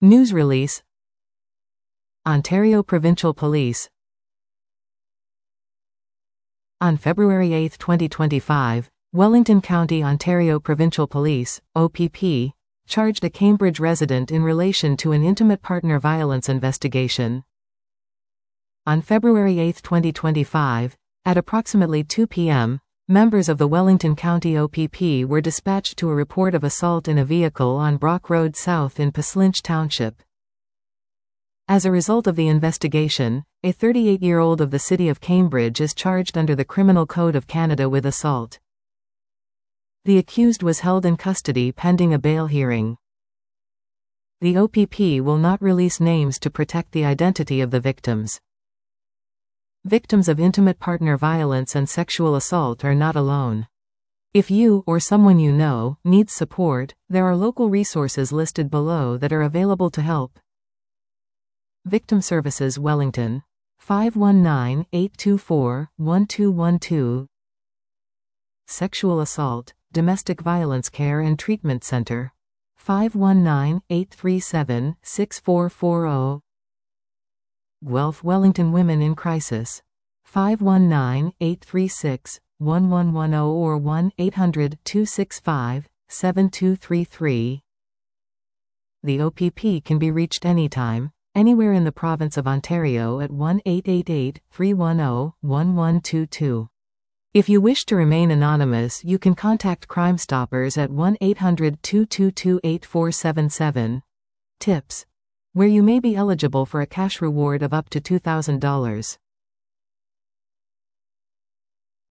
News release. Ontario Provincial Police. On February 8, 2025, Wellington County, Ontario Provincial Police, OPP, charged a Cambridge resident in relation to an intimate partner violence investigation. On February 8, 2025, at approximately 2 p.m., members of the Wellington County OPP were dispatched to a report of assault in a vehicle on Brock Road South in Paslinch Township. As a result of the investigation, a 38-year-old of the City of Cambridge is charged under the Criminal Code of Canada with assault. The accused was held in custody pending a bail hearing. The OPP will not release names to protect the identity of the victims. Victims of intimate partner violence and sexual assault are not alone. If you, or someone you know, needs support, there are local resources listed below that are available to help. Victim Services Wellington. 519-824-1212. Sexual Assault, Domestic Violence Care and Treatment Center. 519-837-6440. Guelph Wellington Women in Crisis. 519-836-1110 or 1-800-265-7233. The OPP can be reached anytime, anywhere in the province of Ontario at 1-888-310-1122. If you wish to remain anonymous, you can contact Crime Stoppers at 1-800-222-8477. Tips: where you may be eligible for a cash reward of up to $2,000.